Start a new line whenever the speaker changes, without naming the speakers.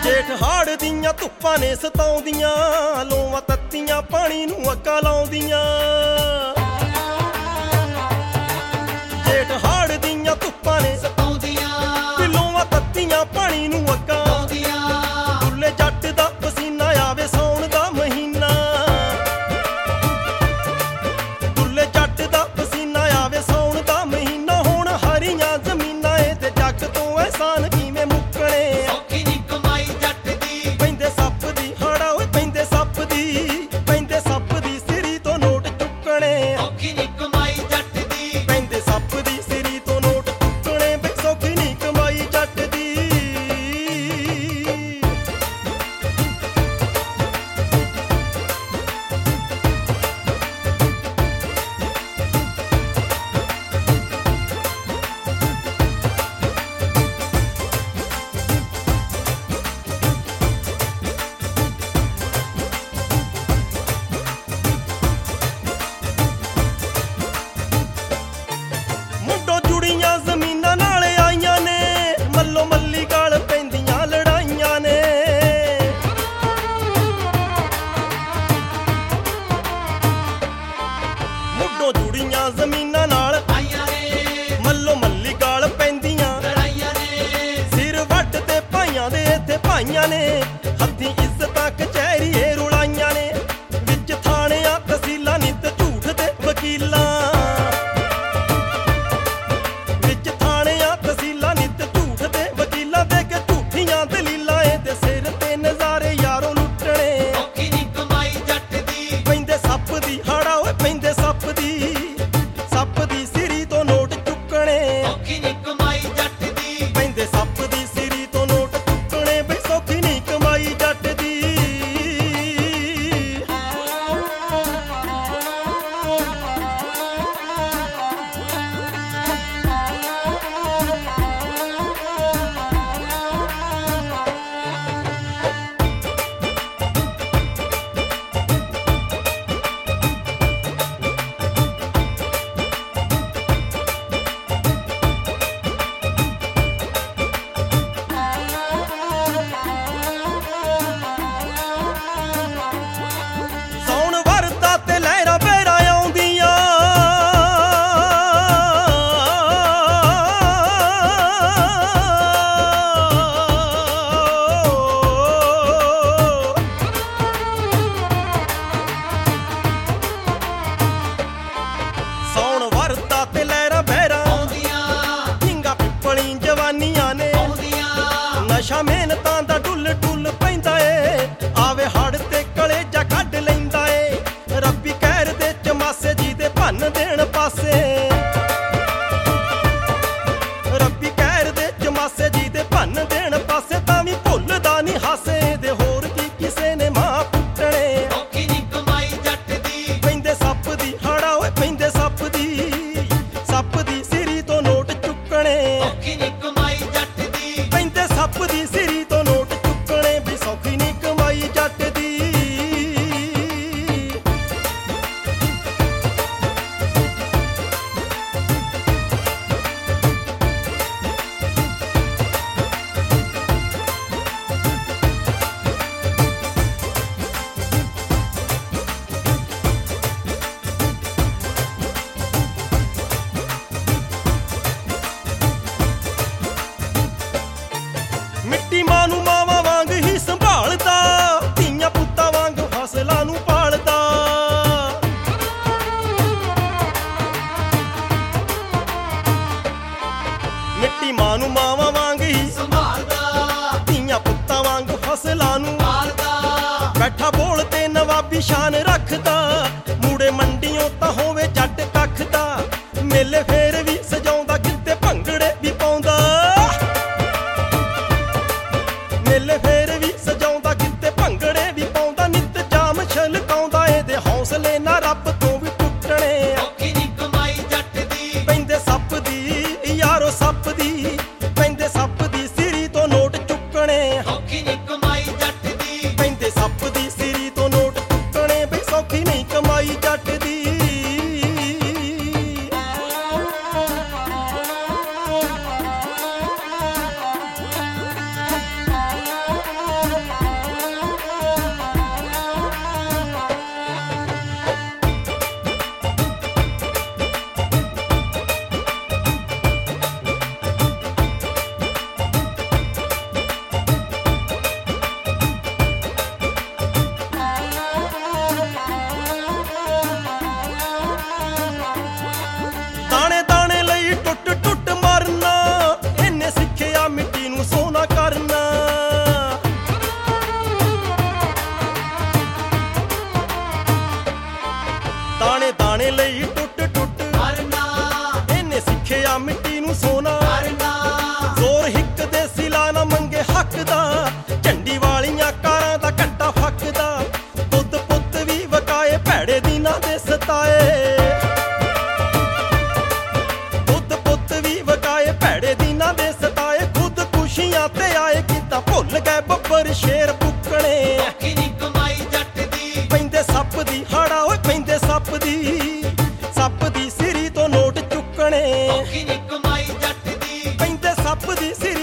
ਜੇਠ ਹਾੜ ਦੀਆਂ ਧੁੱਪਾਂ ਨੇ ਸਤਾਉਂਦੀਆਂ, ਲੋਵਾਂ ਤੱਤੀਆਂ ਪਾਣੀ ਨੂੰ ਅੱਗਾਂ ਲਾਉਂਦੀਆਂ। ਜੇਠ ਹਾੜ ਦੀਆਂ ਧੁੱਪਾਂ ਨੇ ਸਤਾਉਂਦੀਆਂ, ਲੋਵਾਂ ਤੱਤੀਆਂ ਪਾਣੀ ਨੂੰ ਅੱਗਾਂ ਲਾਉਂਦੀਆਂ। ਡੁੱਲੇ ਜੱਟ ਦਾ ਪਸੀਨਾ ਆਵੇ ਸੌਣ ਦਾ ਮਹੀਨਾ, ਡੁੱਲੇ ਜੱਟ ਦਾ ਪਸੀਨਾ ਆਵੇ ਸੌਣ ਦਾ ਮਹੀਨਾ। ਹੁਣ ਹਰੀਆਂ ਜ਼ਮੀਨਾਂ ਏ ਤੇ ਜੱਗ ਤੋਂ ਅਹਿਸਾਨ ਕਿਵੇਂ ਮੁੱਕਣੇ। ਜੁੜੀਆਂ ਜ਼ਮੀਨਾਂ ਨਾਲ ਆਈਆਂ ਨੇ, ਮੱਲੋ ਮੱਲੀ ਗਾਲ ਪੈਂਦੀਆਂ ਲੜਾਈਆਂ ਨੇ। ਸਿਰ ਵੱਢ ਤੇ ਭਾਈਆਂ ਦੇ ਇੱਥੇ ਭਾਈਆਂ ਨੇ, ਹੱਥੀਂ ਇੱਜ਼ਤਾਂ ਕਚਹਿਰੀਏ ਰੁਲਾਈਆਂ ਨੇ। ਵਿੱਚ ਥਾਣਿਆਂ ਤਹਿਸੀਲਾਂ ਨਿੱਤ ਝੂਠ ਦੇ ਵਕੀਲਾਂ, ਵਿੱਚ ਥਾਣਿਆਂ ਤਹਿਸੀਲਾਂ ਨਿੱਤ ਝੂਠ ਦੇ ਵਕੀਲਾਂ। ਦੇ ਕੇ ਝੂਠੀਆਂ ਦਲੀਲਾਂ ਇਹਦੇ ਸਿਰ ਤੇ ਨਜ਼ਾਰੇ ਯਾਰੋ ਲੁੱਟਣੇ। ਔਖੀ ਨੀ ਕਮਾਈ ਜੱਟ ਦੀ, ਪੈਂਦੇ ਸੱਪ ਦੀ ਹਾੜਾ ਓਏ ਪੈਂਦੇ ਸੱਪ ਦੀ। ਸੱਪ ਦੀ ਸਿਰੀ ਤੋਂ ਨੋਟ ਚੁੱਕਣੇ, ਔਖੀ ਨੀ ਕਮਾਈ ਜੱਟ ਦੀ। ਪੈਂਦੇ ਸੱਪ ਦੀ ਸਿਰੀ ਤੋਂ ਨੋਟ ਚੁੱਕਣੇ, ਬਈ ਸੌਖੀ ਨੀ ਕਮਾਈ ਜੱਟ ਦੀ। ਨਸ਼ਾ ਮਿਹਨਤਾਂ ਦਾ ਡੁੱਲ ਡੁੱਲ ਪੈਂਦਾ ਏ, ਆਵੇ ਹੜ ਤੇ ਕਲੇਜਾ ਕੱਢ ਲੈਂਦਾ ਏ। ਰੱਬੀ ਕਹਿਰ ਦੇ ਚਮਾਸੇ ਜੀ ਦੇ ਭੰਨ ਦੇਣ ਪਾਸੇ, ਰੱਬੀ ਕਹਿਰ ਦੇ ਚਮਾਸੇ ਜੀ ਦੇ ਭੰਨ ਦੇਣ ਪਾਸੇ। ਤਾਂ ਵੀ ਭੁੱਲਦਾ ਨੀ ਹਾਸੇ ਦੇ ਹੋਰ ਕੀ ਕਿਸੇ ਨੇ ਮਾਂ ਪੁੱਟਣੇ। ਔਖੀ ਨੀ ਕਮਾਈ ਜੱਟ ਦੀ, ਪੈਂਦੇ ਸੱਪ ਦੀ ਹਾੜਾ ਓਏ ਪੈਂਦੇ ਸੱਪ ਦੀ। ਸੱਪ ਦੀ ਸਿਰੀ ਤੋਂ ਨੋਟ ਚੁੱਕਣੇ, ਔਖੀ ਨੀ ਕਮਾਈ ਜੱਟ ਦੀ। ਪੈਂਦੇ ਸੱਪ ਦੀ ਸਿਰੀ ਤੋਂ ਨੋਟ ਚੁੱਕਣੇ, ਵੀ ਸੌਖੀ ਨੀ ਕਮਾਈ ਜੱਟ ਦੀ। ਮਿੱਟੀ ਮਾਂ ਨੂੰ ਮਾਵਾਂ ਵਾਂਗ ਹੀ ਸੰਭਾਲਦਾ, ਧੀਆਂ ਪੁੱਤਾਂ ਵਾਂਗ ਫਸਲਾਂ ਨੂੰ ਪਾਲਦਾ। ਮਿੱਟੀ ਮਾਂ ਨੂੰ ਮਾਵਾਂ ਵਾਂਗ ਹੀ ਸੰਭਾਲਦਾ, ਧੀਆਂ ਪੁੱਤਾਂ ਵਾਂਗ ਫਸਲਾਂ ਨੂੰ ਪਾਲਦਾ। ਬੈਠਾ ਬੋਲ ਤੇ ਨਵਾਬੀ ਸ਼ਾਨ ਰੱਖਦਾ, ਮੂੜੇ ਮੰਡੀਆਂ ਤਾਂ ਹੋਵੇ ਜੱਟ ਕੱਖ ਦਾ। ਮੇਲੇ ਫੇਰ ਵੀ ਸਜਾਉਂਦਾ, ਕਿਤੇ ਭੰਗੜੇ ਵੀ ਪਾਉਂਦਾ। ਮੇਲੇ ਫੇਰ ਵੀ ਸਜਾਉਂਦਾ, ਕਿਤੇ ਭੰਗੜੇ ਵੀ ਪਾਉਂਦਾ। ਨਿੱਤ ਜਾਮ ਛਲਕਾਉਂਦਾ, ਇਹਦੇ ਹੌਸਲੇ ਨਾ ਰੱਬ ਤੋਂ ਵੀ ਟੁੱਟਣੇ। ਔਖੀ ਨੀ ਕਮਾਈ ਜੱਟ ਦੀ, ਪੈਂਦੇ ਸੱਪ ਦੀ ਯਾਰੋ ਸੱਪ ਦੀ। ਪੈਂਦੇ ਸੱਪ ਦੀ ਸਿਰੀ ਤੋਂ ਨੋਟ ਚੁੱਕਣੇ, ਔਖੀ ਨੀ ਕਮਾਈ ਜੱਟ ਦੀ। ਪੈਂਦੇ ਸੱਪ ਦੀ ਸਿਰੀ ਤੋਂ ਨੋਟ ਚੁੱਕਣੇ, ਬਈ ਸੌਖੀ ਨੀ ਕਮਾਈ ਜੱਟ ਦੀ। ਔਖੀ ਨੀ ਕਮਾਈ ਜੱਟ ਦੀ ਪੈਂਦੇ ਸੱਪ ਦੀ